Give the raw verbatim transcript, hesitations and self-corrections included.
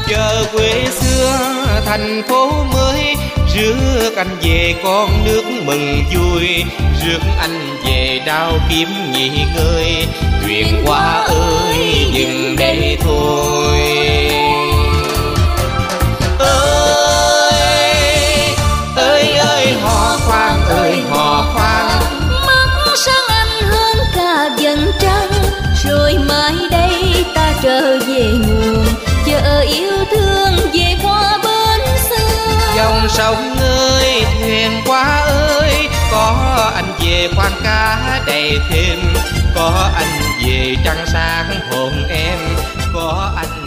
Chờ quê xưa thành phố mới, rước anh về con nước mừng vui, rước anh về đao kiếm nghỉ ngơi. Thuyền qua ơi dừng đây thôi. Ơi ơi ơi hò khoan ơi hò khoan, mắt sáng anh hơn cả vầng trăng. Rồi mai đây ta trở về nguồn, chờ yêu thương về qua bên xưa. Dòng sông ơi thuyền qua ơi, có anh về khoan cá đầy thêm, có anh về trăng sáng hồn em, có anh